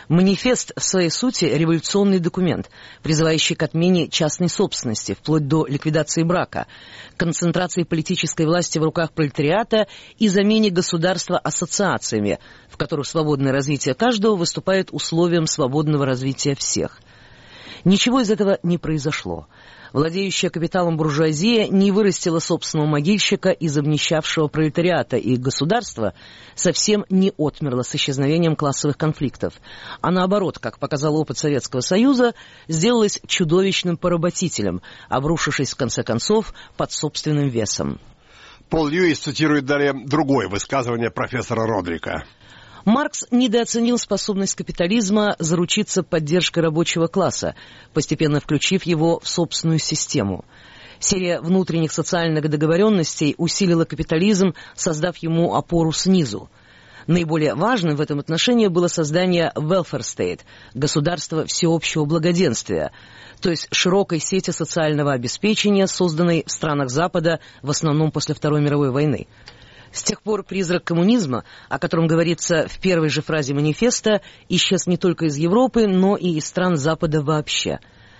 Манифест в своей сути революционный документ, призывающий к отмене частной собственности, вплоть до ликвидации брака, концентрации политической власти в руках пролетариата и замене государства ассоциациями, в которых свободное развитие каждого выступает условием свободного развития всех. Ничего из этого не произошло. Владеющая капиталом буржуазия не вырастила собственного могильщика из обнищавшего пролетариата, и государство совсем не отмерло с исчезновением классовых конфликтов, а наоборот, как показал опыт Советского Союза, сделалось чудовищным поработителем, обрушившись в конце концов под собственным весом. Пол Льюис цитирует далее другое высказывание профессора Родрика. Маркс недооценил способность капитализма заручиться поддержкой рабочего класса, постепенно включив его в собственную систему. Серия внутренних социальных договоренностей усилила капитализм, создав ему опору снизу. Наиболее важным в этом отношении было создание welfare state – государства всеобщего благоденствия, то есть широкой сети социального обеспечения, созданной в странах Запада в основном после Второй мировой войны. С тех пор призрак коммунизма, о котором говорится в первой же фразе манифеста, исчез не только из Европы, но и из стран Запада вообще.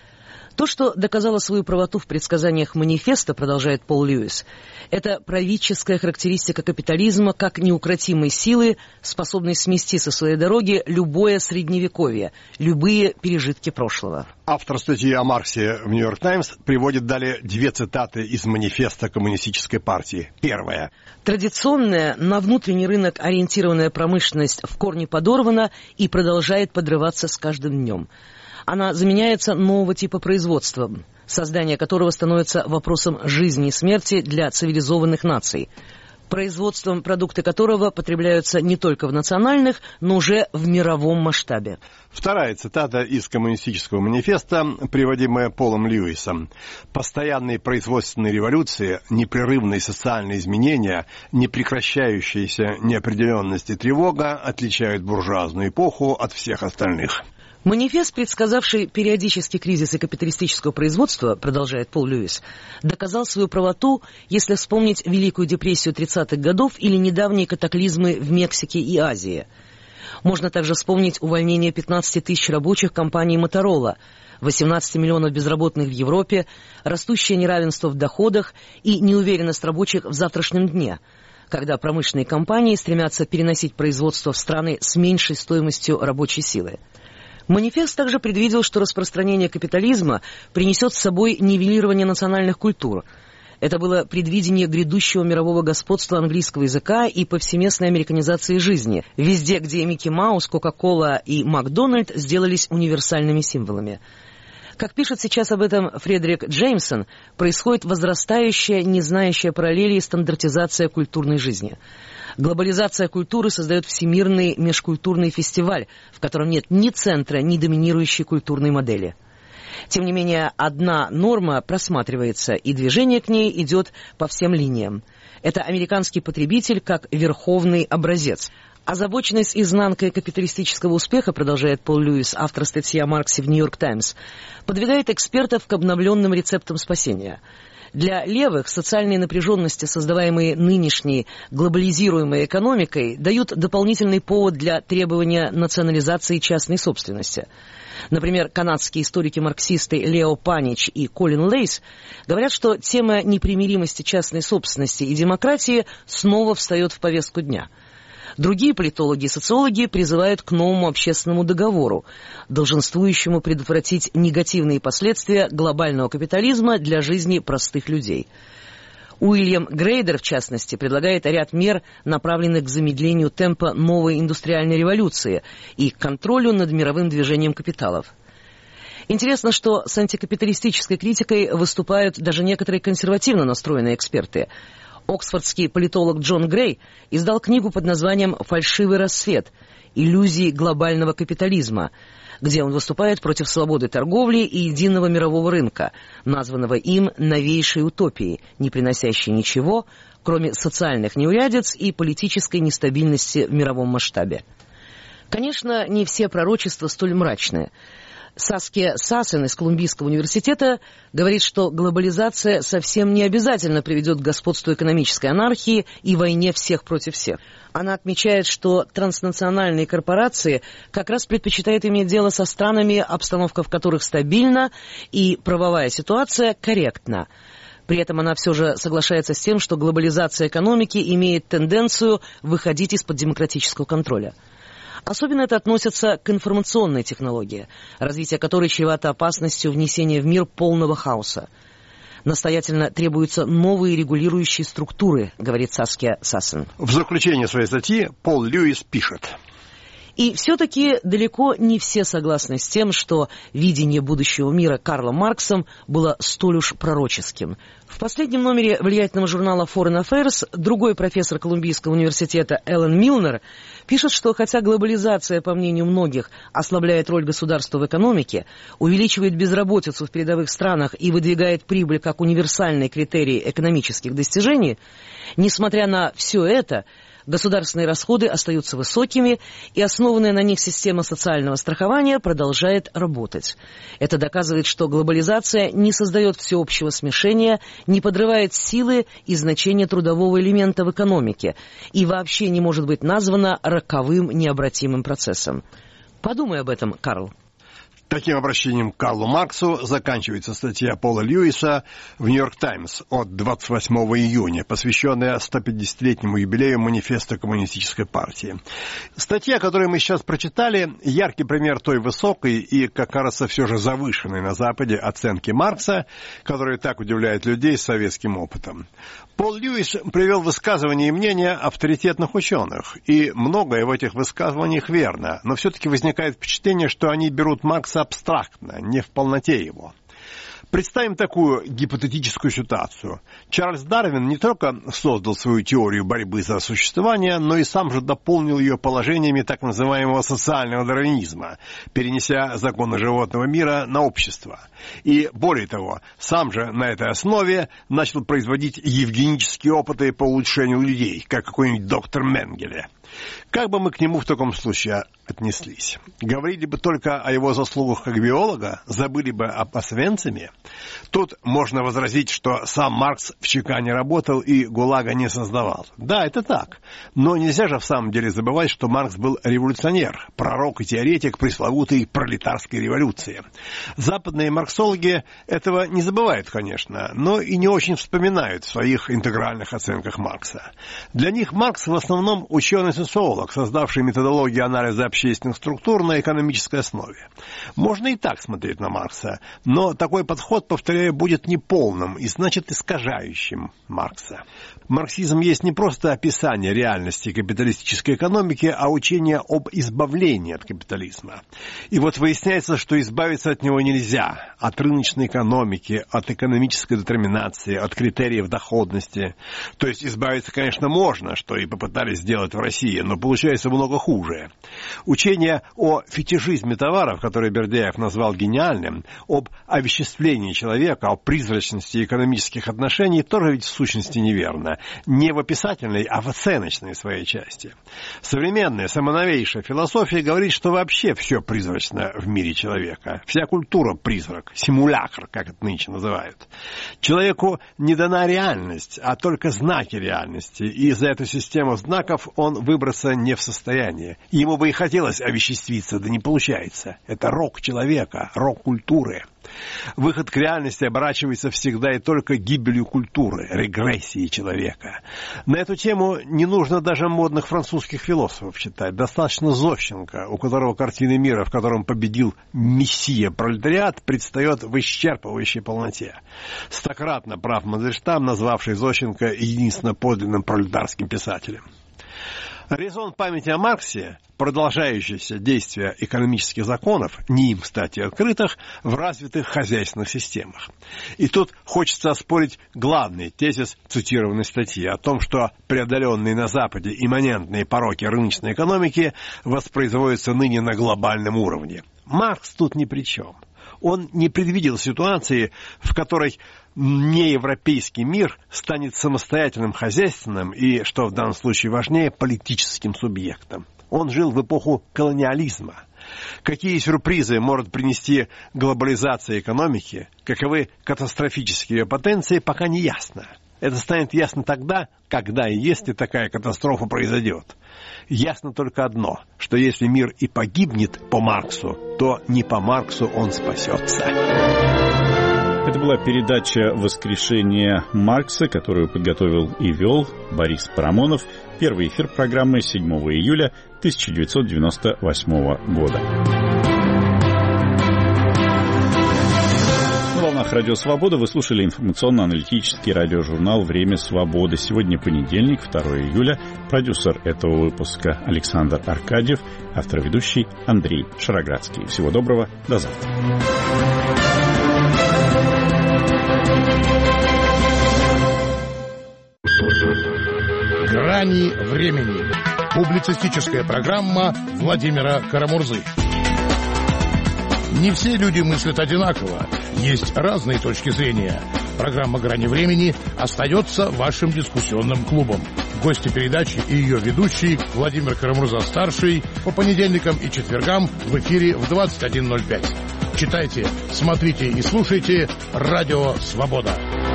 То, что доказало свою правоту в предсказаниях манифеста, продолжает Пол Льюис, это правительская характеристика капитализма как неукротимой силы, способной смести со своей дороги любое средневековье, любые пережитки прошлого. Автор статьи о Марксе в «Нью-Йорк Таймс» приводит далее две цитаты из манифеста Коммунистической партии. Первая. Традиционная, на внутренний рынок ориентированная промышленность в корне подорвана и продолжает подрываться с каждым днем. Она заменяется нового типа производства, создание которого становится вопросом жизни и смерти для цивилизованных наций, производством, продукты которого потребляются не только в национальных, но уже в мировом масштабе. Вторая цитата из Коммунистического манифеста, приводимая Полом Льюисом. «Постоянные производственные революции, непрерывные социальные изменения, непрекращающаяся неопределенность и тревога отличают буржуазную эпоху от всех остальных». Манифест, предсказавший периодический кризис капиталистического производства, продолжает Пол Льюис, доказал свою правоту, если вспомнить Великую депрессию тридцатых годов или недавние катаклизмы в Мексике и Азии. Можно также вспомнить увольнение пятнадцати тысяч рабочих компании «Моторола», восемнадцати миллионов безработных в Европе, растущее неравенство в доходах и неуверенность рабочих в завтрашнем дне, когда промышленные компании стремятся переносить производство в страны с меньшей стоимостью рабочей силы. Манифест также предвидел, что распространение капитализма принесет с собой нивелирование национальных культур. Это было предвидение грядущего мирового господства английского языка и повсеместной американизации жизни, везде, где Микки Маус, Кока-Кола и Макдональд сделались универсальными символами. Как пишет сейчас об этом Фредерик Джеймсон, происходит возрастающая, не знающая параллелей стандартизация культурной жизни. Глобализация культуры создает всемирный межкультурный фестиваль, в котором нет ни центра, ни доминирующей культурной модели. Тем не менее, одна норма просматривается, и движение к ней идет по всем линиям. Это американский потребитель как верховный образец. Озабоченность изнанкой капиталистического успеха, продолжает Пол Льюис, автор статьи о Марксе в «Нью-Йорк Таймс», подвигает экспертов к обновленным рецептам спасения. Для левых социальные напряженности, создаваемые нынешней глобализируемой экономикой, дают дополнительный повод для требования национализации частной собственности. Например, канадские историки-марксисты Лео Панич и Колин Лейс говорят, что тема непримиримости частной собственности и демократии снова встает в повестку дня. Другие политологи и социологи призывают к новому общественному договору, долженствующему предотвратить негативные последствия глобального капитализма для жизни простых людей. Уильям Грейдер, в частности, предлагает ряд мер, направленных к замедлению темпа новой индустриальной революции и к контролю над мировым движением капиталов. Интересно, что с антикапиталистической критикой выступают даже некоторые консервативно настроенные эксперты. Оксфордский политолог Джон Грей издал книгу под названием «Фальшивый рассвет. Иллюзии глобального капитализма», где он выступает против свободы торговли и единого мирового рынка, названного им новейшей утопией, не приносящей ничего, кроме социальных неурядиц и политической нестабильности в мировом масштабе. Конечно, не все пророчества столь мрачные. Саския Сасен из Колумбийского университета говорит, что глобализация совсем не обязательно приведет к господству экономической анархии и войне всех против всех. Она отмечает, что транснациональные корпорации как раз предпочитают иметь дело со странами, обстановка в которых стабильна и правовая ситуация корректна. При этом она все же соглашается с тем, что глобализация экономики имеет тенденцию выходить из-под демократического контроля. Особенно это относится к информационной технологии, развитие которой чревато опасностью внесения в мир полного хаоса. Настоятельно требуются новые регулирующие структуры, говорит Саския Сасен. В заключение своей статьи Пол Льюис пишет. И все-таки далеко не все согласны с тем, что видение будущего мира Карлом Марксом было столь уж пророческим. В последнем номере влиятельного журнала Foreign Affairs другой профессор Колумбийского университета Эллен Милнер пишет, что хотя глобализация, по мнению многих, ослабляет роль государства в экономике, увеличивает безработицу в передовых странах и выдвигает прибыль как универсальный критерий экономических достижений, несмотря на все это, государственные расходы остаются высокими, и основанная на них система социального страхования продолжает работать. Это доказывает, что глобализация не создает всеобщего смешения, не подрывает силы и значения трудового элемента в экономике и вообще не может быть названа роковым необратимым процессом. Подумай об этом, Карл. Таким обращением к Карлу Марксу заканчивается статья Пола Льюиса в «Нью-Йорк Таймс» от двадцать восьмого июня, посвященная сто пятидесятилетнему юбилею манифеста Коммунистической партии. Статья, которую мы сейчас прочитали, яркий пример той высокой и, как кажется, все же завышенной на Западе оценки Маркса, которая так удивляет людей с советским опытом. Пол Льюис привел высказывания и мнения авторитетных ученых, и многое в этих высказываниях верно, но все-таки возникает впечатление, что они берут Маркса абстрактно, не в полноте его. Представим такую гипотетическую ситуацию. Чарльз Дарвин не только создал свою теорию борьбы за существование, но и сам же дополнил ее положениями так называемого социального дарвинизма, перенеся законы животного мира на общество. И, более того, сам же на этой основе начал производить евгенические опыты по улучшению людей, как какой-нибудь доктор Менгеле. Как бы мы к нему в таком случае отнеслись? Говорили бы только о его заслугах как биолога, забыли бы об Освенциме? Тут можно возразить, что сам Маркс в ЧК не работал и ГУЛАГа не создавал. Да, это так. Но нельзя же в самом деле забывать, что Маркс был революционер, пророк и теоретик пресловутой пролетарской революции. Западные марксологи этого не забывают, конечно, но и не очень вспоминают в своих интегральных оценках Маркса. Для них Маркс в основном ученый-социолог, создавший методологию анализа общественных структур на экономической основе. Можно и так смотреть на Маркса, но такой подход, повторяю, будет неполным и, значит, искажающим Маркса. Марксизм есть не просто описание реальности капиталистической экономики, а учение об избавлении от капитализма. И вот выясняется, что избавиться от него нельзя. От рыночной экономики, от экономической детерминации, от критериев доходности. То есть избавиться, конечно, можно, что и попытались сделать в России, но получается много хуже. Учение о фетишизме товаров, которое Бердяев назвал гениальным, об овеществлении человека, о призрачности экономических отношений, тоже ведь в сущности неверно. Не в описательной, а в оценочной своей части. Современная, самоновейшая философия говорит, что вообще все призрачно в мире человека. Вся культура призрак, симулякр, как это нынче называют. Человеку не дана реальность, а только знаки реальности, и за эту систему знаков он выбраться не в состоянии. Ему бы и хотелось овеществиться, да не получается. Это рок человека, рок культуры. Выход к реальности оборачивается всегда и только гибелью культуры, регрессией человека. На эту тему не нужно даже модных французских философов читать. Достаточно Зощенко, у которого картины мира, в котором победил мессия-пролетариат, предстает в исчерпывающей полноте. Стократно прав Мандельштам, назвавший Зощенко единственно подлинным пролетарским писателем. Резон памяти о Марксе, продолжающееся действие экономических законов, не им, кстати, открытых, в развитых хозяйственных системах. И тут хочется оспорить главный тезис цитированной статьи о том, что преодоленные на Западе имманентные пороки рыночной экономики воспроизводятся ныне на глобальном уровне. Маркс тут ни при чем. Он не предвидел ситуации, в которой неевропейский мир станет самостоятельным хозяйственным и, что в данном случае важнее, политическим субъектом. Он жил в эпоху колониализма. Какие сюрпризы может принести глобализация экономики, каковы катастрофические ее потенции, пока не ясно. Это станет ясно тогда, когда и если такая катастрофа произойдет. Ясно только одно, что если мир и погибнет по Марксу, то не по Марксу он спасется. Это была передача «Воскрешение Маркса», которую подготовил и вел Борис Парамонов. Первый эфир программы седьмого июля тысяча девятьсот девяносто восьмого года. На волнах «Радио Свобода» вы слушали информационно-аналитический радиожурнал «Время свободы». Сегодня понедельник, второго июля. Продюсер этого выпуска Александр Аркадьев, автор и ведущий Андрей Шароградский. Всего доброго, до завтра. «Грани времени». Публицистическая программа Владимира Карамурзы. Не все люди мыслят одинаково. Есть разные точки зрения. Программа «Грани времени» остается вашим дискуссионным клубом. Гости передачи и ее ведущий Владимир Карамурза-старший по понедельникам и четвергам в эфире в двадцать один ноль пять. Читайте, смотрите и слушайте «Радио Свобода».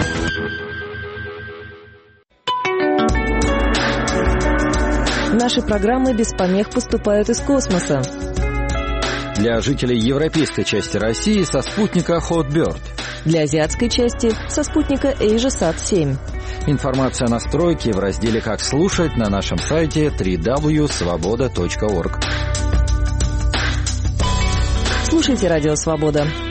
Наши программы без помех поступают из космоса. Для жителей европейской части России со спутника Hotbird. Для азиатской части со спутника AsiaSat семь. Информация о настройке в разделе «Как слушать» на нашем сайте дабл ю дабл ю дабл ю точка свобода точка орг. Слушайте «Радио Свобода».